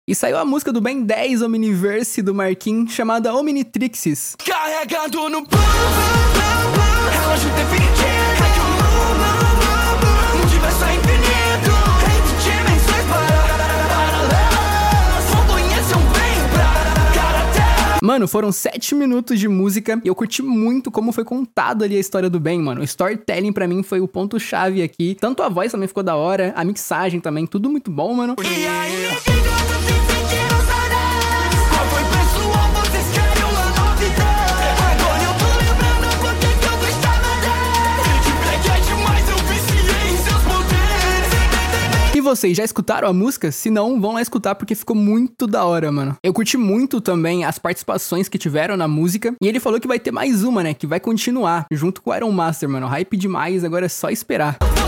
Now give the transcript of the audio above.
E saiu a música do Ben 10 Omniverse do Marquinhos, chamada Omnitrixes. Carregando no relógio definitivo, multiverso infinito, entre dimensões paralelas, conheçam bem pra karatê. Mano, foram 7 minutos de música e eu curti muito como foi contado ali a história do Ben, mano. O storytelling pra mim foi o ponto-chave aqui. Tanto a voz também ficou da hora, a mixagem também, tudo muito bom, mano. E aí, qual foi, pessoal? Vocês querem uma novidade? Agora eu tô lembrando porque que eu gostava dele. De Black é demais, eu viciei em seus poderes. E vocês já escutaram a música? Se não, vão lá escutar porque ficou muito da hora, mano. Eu curti muito também as participações que tiveram na música. E ele falou que vai ter mais uma, né? Que vai continuar junto com o Iron Master, mano. Hype demais, agora é só esperar.